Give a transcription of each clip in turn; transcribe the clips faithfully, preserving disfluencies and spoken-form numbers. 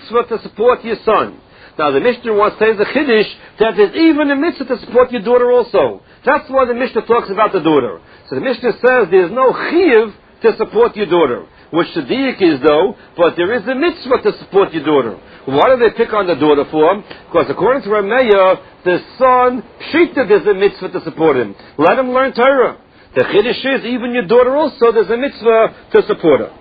mitzvah to support your son. Now the Mishnah wants to say the Chiddush that there's even a mitzvah to support your daughter also. That's why the Mishnah talks about the daughter. So the Mishnah says there's no chiyuv to support your daughter, which the diak is though, but there is a mitzvah to support your daughter. Why do they pick on the daughter for? Because according to Rameya, the son, pshita, there's a mitzvah to support him. Let him learn Torah. The Chiddush is even your daughter also, there's a mitzvah to support her.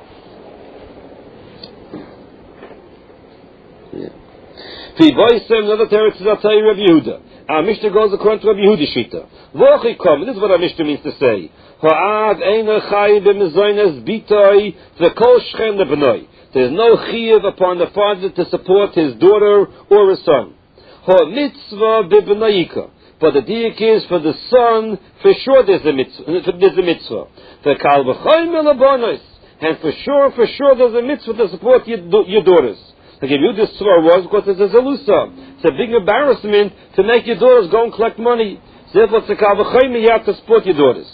Another teretz is I'll tell you Rabbi Yehuda. Our Mishnah goes according to Rabbi Yehuda Shita. V'ochikom, this is what our Mishnah means to say. Ha'ad eina chayi b'mezoynes bitoi v'kol shchem lebnoi. There is no chiyuv upon the father to support his daughter or his son. Ha'mitzvah b'b'noyika. But the diak is for the son, for sure there's a mitzvah. There's a mitzvah. V'kal v'chayim elabonos. And for sure, for sure there's a mitzvah to support your, your daughters. Like if you this tzvah was because it's a zelusa. It's a big embarrassment to make your daughters go and collect money. Therefore, you have to support your daughters.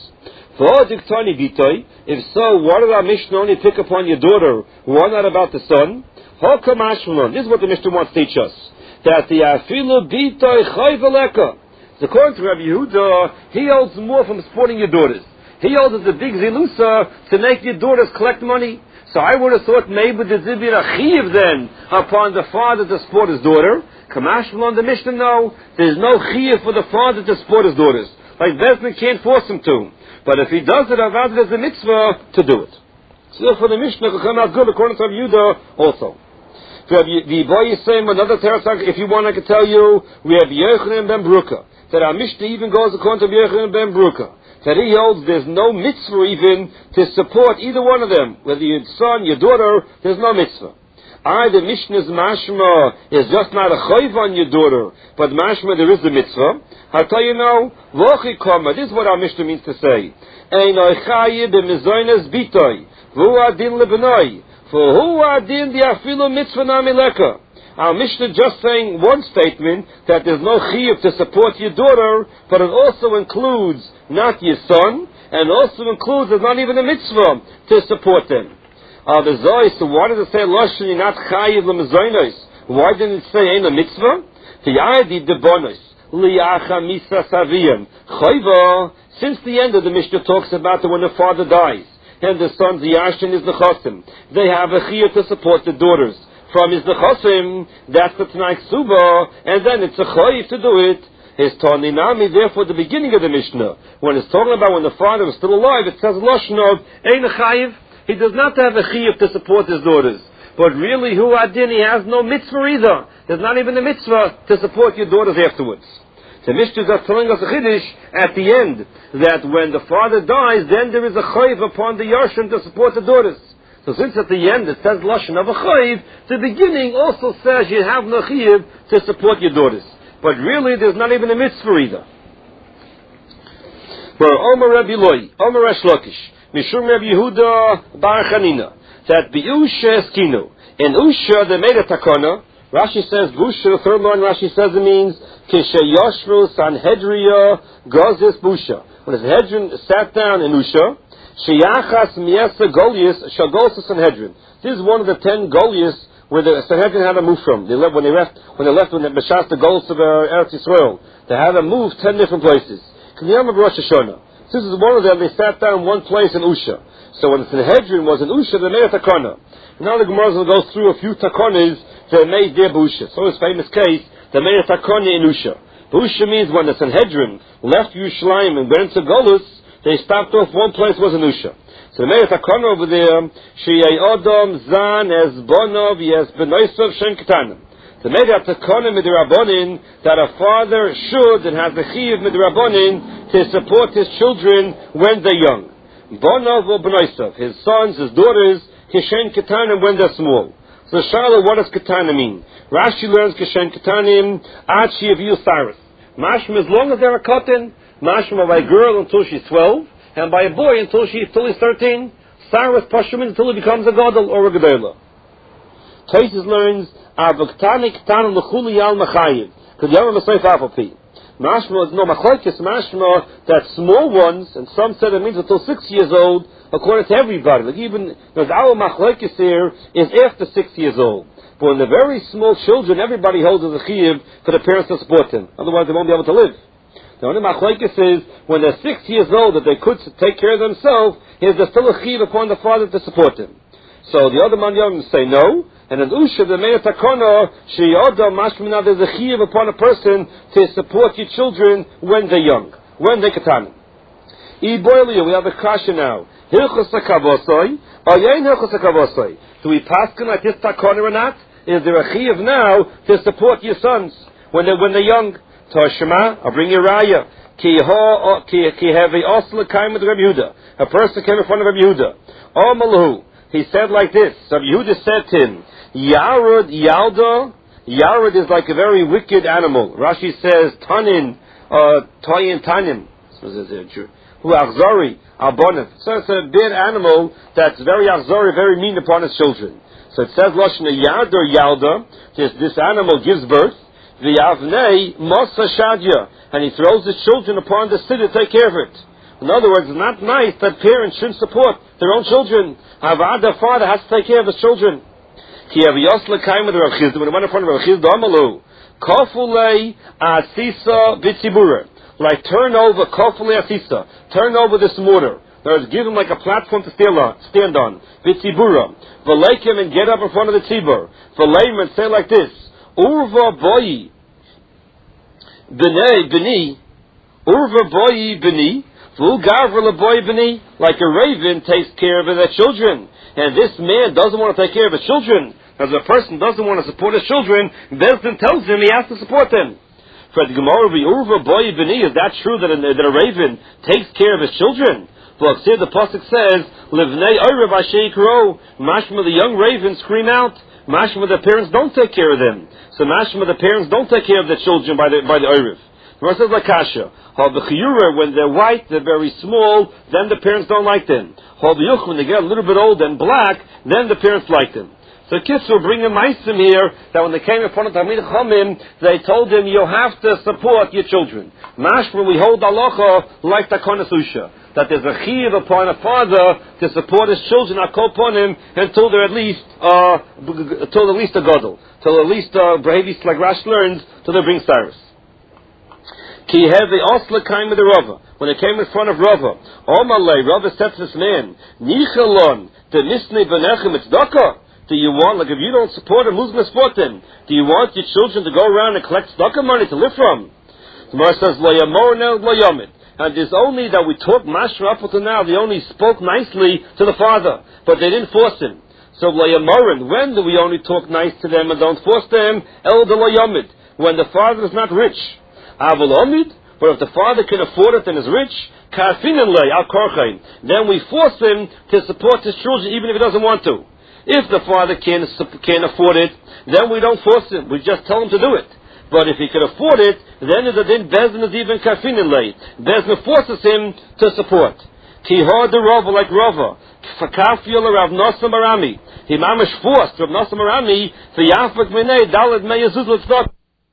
If so, why did our Mishnah only pick upon your daughter? Why not about the son? This is what the Mishnah wants to teach us. That the afilu bitoy chayveleka. According to Rabbi Yehuda, he holds more from supporting your daughters. He holds it's a big zelusa to make your daughters collect money. So I would have thought maybe there's a chiyuv then upon the father to support his daughter. Kamash on the Mishnah, no. There's no chiyuv for the father to support his daughters. Like Bezman can't force him to. But if he does it, Avad there's a mitzvah to do it. So therefore the Mishnah will come out good according to Rabbi Yehuda also. The boy is saying another teretz, if you want I can tell you, we have Yochanan ben Bruka. That our Mishnah even goes according to Yochanan ben Bruka. That he holds there's no mitzvah even to support either one of them. Whether your son, your daughter, there's no mitzvah. I, the Mishnah's mashma is just not a chayv on your daughter, but mashma there is the mitzvah. I'll tell you now, vochi kama, this is what our Mishnah means to say. Ein oichayi b'mezoynes bitoy, v'hu adin lebnoi, v'hu adin di afilu mitzvah namileka. Our Mishnah just saying one statement, that there's no chiyuv to support your daughter, but it also includes not your son, and also includes there's not even a mitzvah to support them. Uh, the Zoy, so why does it say Lashon, not chayiv l'mezoynos? Why didn't it say ain't a mitzvah? The Yadi debonos, liacha misa saviyim, chayva, since the end of the Mishnah talks about the when the father dies, and the son's yashin is the chosim, they have a chiyuv to support the daughters. From his nechosim, that's the Tanai Ksuba, and then it's a chayiv to do it. His Taninami, therefore, the beginning of the Mishnah, when it's talking about when the father was still alive, it says Lashon of Ein chayiv. He does not have a chayiv to support his daughters. But really, Hu Adin, he has no mitzvah either. There's not even a mitzvah to support your daughters afterwards. The Mishnah is telling us a chiddush at the end, that when the father dies, then there is a chayiv upon the yashin to support the daughters. So since at the end it says Lashon of a chayiv, the beginning also says you have no chayiv to support your daughters. But really there's not even a mitzvah either. For Omer Rabbi Loi, Omer Resh Lakish, Mishum Rabbi Yehuda Bar Chanina, that Be'usha Eskinu. In Usha they made a takana. Rashi says, Busha, the third line Rashi says it means, Kisha Yoshru Sanhedria Gozis Busha. When the Sanhedrin sat down in Usha, Sheyachas Miesa Golias Shagolsa Sanhedrin. This is one of the ten Golias where the Sanhedrin had to move from. They left when they left when they left when they beshas the Golos of uh, Eretz Yisrael. They had to move ten different places. K'niyam of Rosh Hashanah. This is one of them. They sat down in one place in Usha. So when the Sanhedrin was in Usha, they made a takana. Now the Gemara will go through a few takanas they made their Busha. So this famous case, they made a takana in Usha. Busha means when the Sanhedrin left Yerushalayim and went into Golos, they stopped off one place was in Usha. So they made a takana over there. Sheyei Odom Zan Es Bonov Yes Benoisov Shen Ketanim. They made a takana midrabanin that a father should and has the chiyuv midrabanin to support his children when they're young. Bonov or Benoisov, his sons, his daughters, Kishen Ketanim when they're small. So Shala, what does Ketanim mean? Rashi learns Kishen Ketanim Ad Sheyaviu Saris. Mashma, as long as they're a cotton, Mashma by a girl until she's twelve, and by a boy until she until he's thirteen. Saras Pashim until he becomes a gadol or a gedela. Taisus learns Avoktanik Tan L'Chuli Al Machayiv. Because Yom Masayif Afapi. Mashma is no machlokes. Mashma that small ones, and some said it means until six years old, according to everybody. Like even there's our machlokes here is after six years old. But when they're very small children, everybody holds as a chiyuv for the parents to support them. Otherwise, they won't be able to live. The only machlokes is when they're six years old that they could take care of themselves, is there still a chiyuv upon the father to support them? So the other manyanim say no, and in Usha the Meir Takana sheyoda mashmina there's a chiyuv upon a person to support your children when they're young, when they're katanim. Iboiliya, we have a kasha now. Hilchos hakavosoi, ayin hilchos hakavosoi. Do we pass like this takana or not? Is there a chiyuv now to support your sons when they're when they're young? Toshima, I'll bring you raya. Ki ha ki ki have a osla kaim with Rabbi Yehuda. A person came in front of Rabbi Yehuda. Oh malahu. He said like this. Rabbi Yehuda said to him, Yarud Yalda. Yarud is like a very wicked animal. Rashi says Tanin, uh, Toyin Tanim. Who Achzori Albonav. So it's a bad animal that's very Achzori, very mean upon his children. So it says Lashna Yard or Yalda. This this animal gives birth. V'yavnei Mosa Shadya, and he throws his children upon the city to take care of it. In other words, it's not nice that parents shouldn't support their own children. Avad, the father has to take care of his children. When he went in front of Rav Chizda Amalu, Kofulei Asisa Bitzibura, like turn over Kofulei Asisa, turn over this mortar. In other words, give him like a platform to stand on. Bitzibura, V'leikim, and get up in front of the tzibur. V'leim, and say like this. Urva boyi b'nei b'ni, urva boyi b'ni, v'ugarva boyi b'ni, like a raven takes care of their children, and this man doesn't want to take care of his children. As a person doesn't want to support his children, Bezdin tells him he has to support them. For the Gemara, urva boyi b'ni, is that true that a, that a raven takes care of his children? Well, see, the pasuk says, "Livnei oirav asheikro," mashma the young ravens scream out. Mashma the parents don't take care of them. So mashma the parents don't take care of their children by the by the oiriv. The verse says lakasha. Ha'b'chiyura, when they're white, they're very small, then the parents don't like them. Ha'b'yuch, when they get a little bit old and black, then the parents like them. So kids will bring a meisim here that when they came in front of Talmid Chachamim, they told them you have to support your children. Mashma, we hold halacha like Takana Susha, that there's a chiyuv upon a father to support his children, akol upon him, until they're at least, uh, until at least a gadol, till at least, uh, Brahavis, like Rash learns, till they bring Cyrus. Ki have the osla came with the Rava. When they came in front of Rava, Omalei, Rava said to this man, Nichalon, the misnei benechem tzedakah. Do you want, like if you don't support them, who's going to support them? Do you want your children to go around and collect tzedakah money to live from? The Gemara says, Lo yamor no lo yomid. And it's only that we taught Mashra up until now, they only spoke nicely to the father, but they didn't force him. So lo yamorin, when do we only talk nice to them and don't force them? El de lo yomid, when the father is not rich. Avol omid, but if the father can afford it and is rich, kafinin le al korchain, then we force him to support his children even if he doesn't want to. If the father can't, can't afford it, then we don't force him. We just tell him to do it. But if he can afford it, then the din Bezdin is even kafinin lay. Bezdin forces him to support. Ki ha de Rava, like Rava. Fakafiyel Rav Nosson Marami. He mamish forced Rav Nosson Marami for Yafak Minei Dalet Meyazuz L'Tzedakah.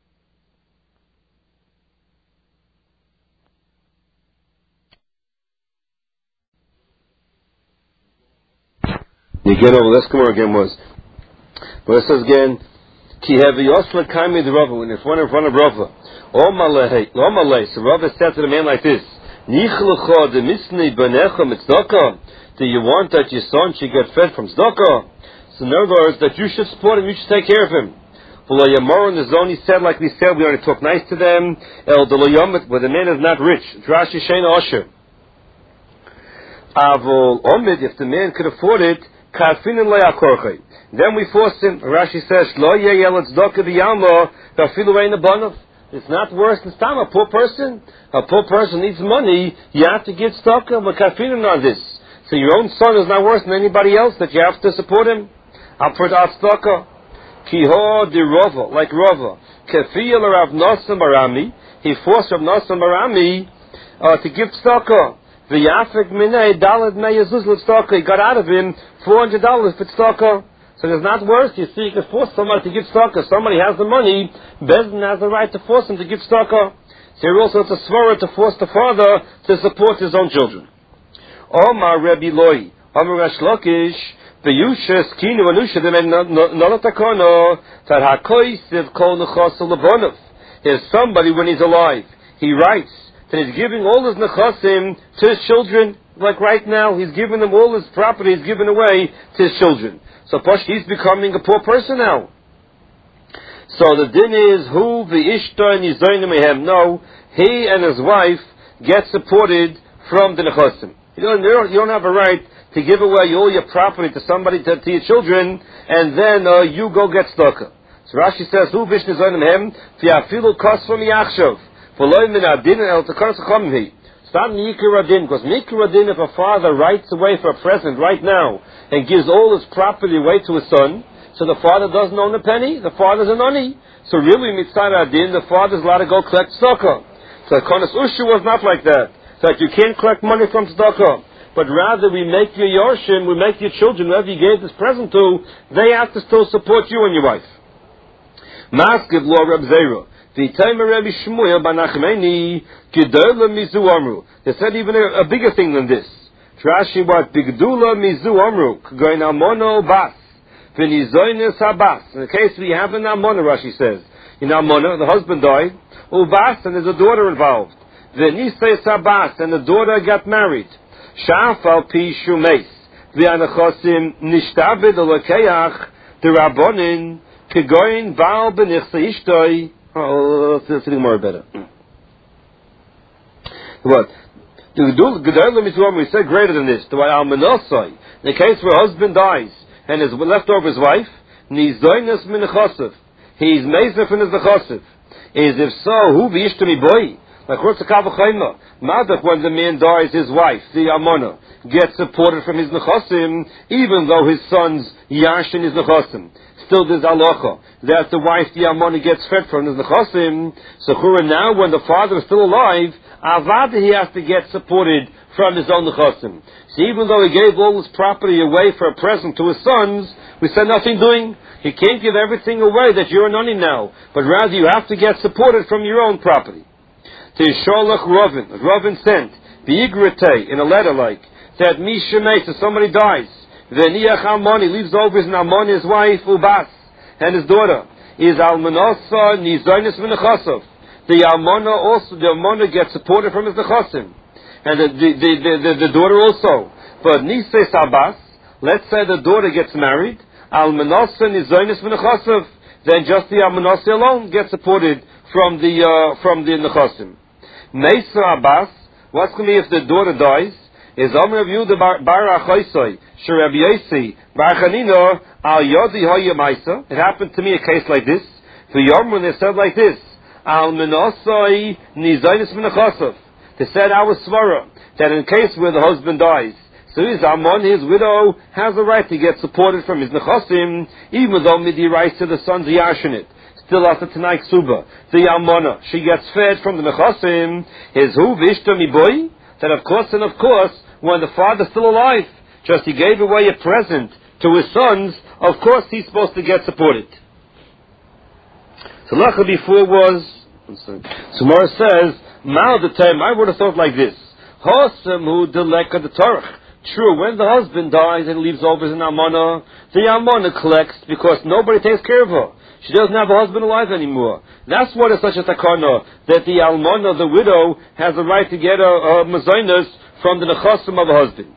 You get over this Gemara again was. But it says again, Ki have Yosla Kaimi the Rava, when in front in front of Rava. Omalei, Omalei. So Rava said to the man like this, Nichlecha de Misnei Benecha Mitzdaka. Do you want that your son should get fed from tzedakah? So in other words, that you should support him, you should take care of him. V'lo yamor in the zone, he said, like we said, we only talk nice to them. El de lo yomit, but the man is not rich. Drashi sheina osher. Avol omid, if the man could afford it, then we force him. Rashi says, it's not worse than stam. A poor person, a poor person needs money. You have to give tzedakah, but kafinin on this. So your own son is not worse than anybody else that you have to support him. I'll put out tzedakah. Kiho de Rava, like Rava. Kafiyel Rav Nosson Barami. He forced Rav Nosson Barami uh, to give tzedakah. V'yafik minei dalad meyazuz l'tzedakah. He got out of him four hundred dollars for tzedakah. So it's not worse. You see, you can force somebody to give tzedakah. Somebody has the money. Bezdin has the right to force him to give tzedakah. So here also it's a svara to force the father to support his own children. Omar Rebbe Loi, Omar Resh Lakish, Beyusha skinu anusha the men nolatakono that hakoisiv kol nechasel lebonov. There's somebody when he's alive, he writes that he's giving all his nechasim to his children. Like right now, he's giving them all his property, he's giving away to his children. So Posh, he's becoming a poor person now. So the din is who the ishta nizoyim mehem. No, he and his wife get supported from the nechasim. You don't, you don't, you don't have a right to give away all your property to somebody, to, to your children, and then uh, you go get tzedakah. So Rashi says, "Hu bish nizonim hem v'afilu kos from yachshov v'loy min adin el tekanos chachamim hi." It's not mikra adin, because mikra adin, if a father writes away for a present right now and gives all his property away to his son, so the father doesn't own a penny, the father's an oni. So really, mitzvah adin, the father's allowed to go collect tzedakah. So konos ushu was not like that. So that you can't collect money from tzedakah. But rather we make your yorshim, we make your children, whoever you gave this present to, they have to still support you and your wife. Maskiv lo Reb Zera. V'itayim Rabbi Shmuel banachmeni gedula mizu amru. They said even a, a bigger thing than this. Rashi what bigdula mizu amru k'goyin amono bas v'nizoynes habas. In the case we have an amona, Rashi says, in amona the husband died, ubas and there's a daughter involved. V'nises habas and the daughter got married. Shafal pi shumes v'anachosim nishtabed alekeach derabonin kegoyin val benichse ishtoi. Oh, let's think more better. What? We said greater than this. In the case where a husband dies and is left over his wife, he's meizer from his nechasiv. Is if so, who v'ishtami boy? Like what's the kavachayma? Madach when the man dies, his wife, the amona, gets supported from his nechasim, even though his son's yashin is nechasim. Still there's halacha that the wife, the amona, gets fed from his nechasim. So now, when the father is still alive, avada he has to get supported from his own nechasim. So even though he gave all his property away for a present to his sons, we said nothing doing. He can't give everything away that you're an oni now, but rather you have to get supported from your own property. To Sholach Rovin, Rovin sent B'igrate in a letter like that Mishemei, so somebody dies. V'niach Almoni leaves over his Almoni, his wife Ubas and his daughter is Almanosa Nizonis V'nechasov. The Almona also, the Almona gets supported from his nechasim, and the the, the the the daughter also. But Nises Abbas, let's say the daughter gets married, Almanosa Nizonis V'nechasov, then just the Almanosa alone gets supported from the uh, from the nechasim. Meisa Abbas, what's going to be if the daughter dies? Is Amr of Yehuda Bar Achaisai, Sherabi Yosi, Bar Chanina, Al Yodi Hoya Maisa. It happened to me a case like this. For Yom when they said like this, Al Menosai Nizainis Menachasov. They said our svara that in case where the husband dies, so his Amon, his widow, has the right to get supported from his nechasim, even though Midi writes to the sons Yashinit. Still after Tanai Ksuba, the Almona, she gets fed from the Nechasim, is who Vishtami boy? That of course and of course, when the father's still alive, just he gave away a present to his sons, of course he's supposed to get supported. So Lacha before was, Sumara says, Mal the time, I would have thought like this, Hosamu deleka the Torah. True, when the husband dies and leaves over an Almona, the Almona collects because nobody takes care of her. She doesn't have a husband alive anymore. That's what is such a takana, that the almana, the widow, has the right to get a, a mazonos from the nechasim of a husband.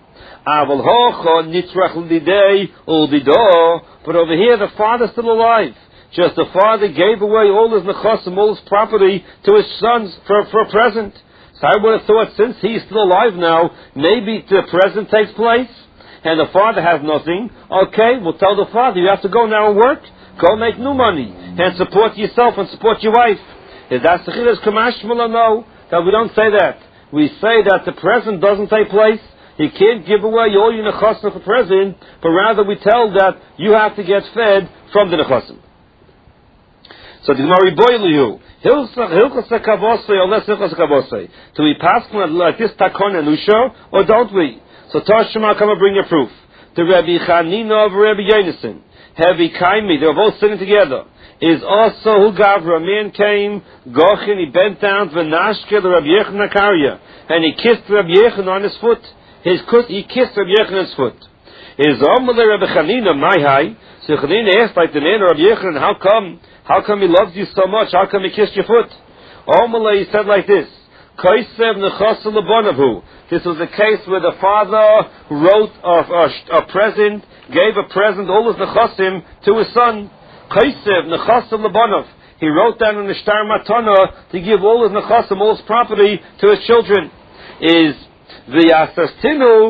But over here, the father's still alive. Just the father gave away all his nechasim, all his property to his sons for, for a present. So I would have thought, since he's still alive now, maybe the present takes place, and the father has nothing. Okay, we'll tell the father, you have to go now and work. Go make new money and support yourself and support your wife. Is that the chiddush kamashmala? No, that we don't say that. We say that the present doesn't take place. You can't give away all your nechasim for present, but rather we tell that you have to get fed from the nechasim. So the Gemara boil you. Hilchos hakavosei or less hilchos hakavosei. Do we pass like this takon and usha or don't we? So Tashima, come and bring your proof. The Rabbi Chanina of Rabbi Yonason. Heavy kaimi, they were both sitting together. Is also who gavra, a man came, Gochin, he bent down, v'nashke the Rabbi Yechon Akarya, and he kissed Rabbi Yechon on his foot. His he kissed Rabbi Yechon on his foot. Is Omele Rabbi Chanina, my high. So Chanina asked like the man of Rabbi Yochanan, how come? How come he loves you so much? How come he kissed your foot? Omele, he said like this. Kaisev nechasa lebanavu. This was a case where the father wrote a, a, a present, gave a present, all his nechasim, to his son. Kaisev nechasa lebanav. He wrote down in the Shtar Matana to give all his nechasim, all his property, to his children. Is the Asastinu